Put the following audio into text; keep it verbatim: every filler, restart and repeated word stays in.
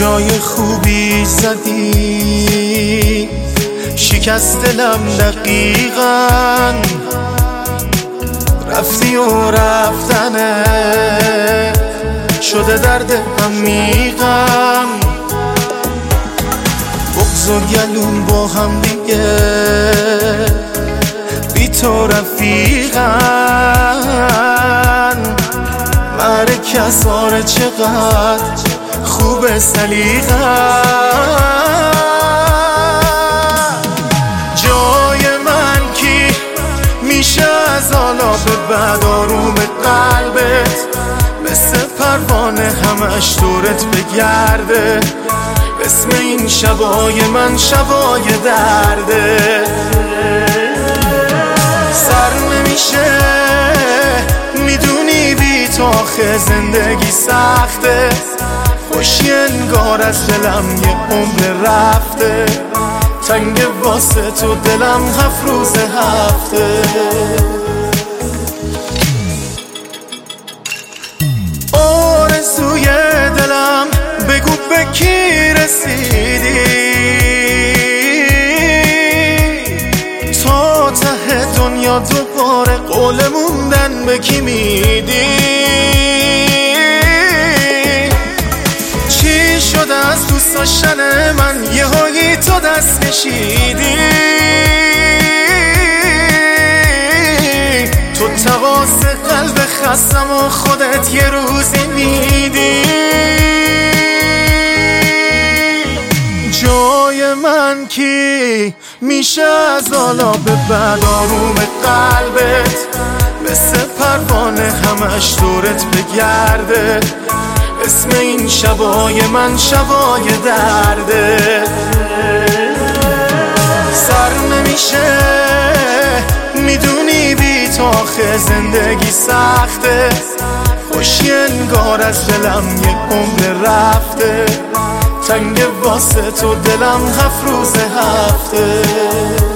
جای خوبی زدی، شکست دلم دقیقاً، رفتی و رفتنه شده درد عمیقم. بغض و گلون با هم دیگه بی تو رفیقن، مرک ازاره چقدر خوب سلیقن. جای من کی میشه از حالا به بعد آروم قلبت، مثل پروانه همش دورت بگرده، اسم این شبای من شبای درده. سر نمیشه میدونی بی تو آخه زندگی سخته، خوشی انگار از دلم یه عمر رفته، تنگ واسه تو دلم هفت روز هفته. آرزوی دلم بگو به کی رسیدی، تا ته دنیا دوباره قول موندن به کی میدی؟ چی شده از دوست داشتن من یهویی تو دست کشیدی؟ تو تقاص قلب خستم و خودت یه روزی میدی. جای من کی میشه از حالا به بعد آروم قلبت، مثل پروانه همش دورت بگرده، اسم این شبای من شبای درده. سر نمیشه میدونی بی تو آخه زندگی سخته، خوشی انگار از دلم یه عمر رفته، تنگ واسه تو دلم هفت روز هفته.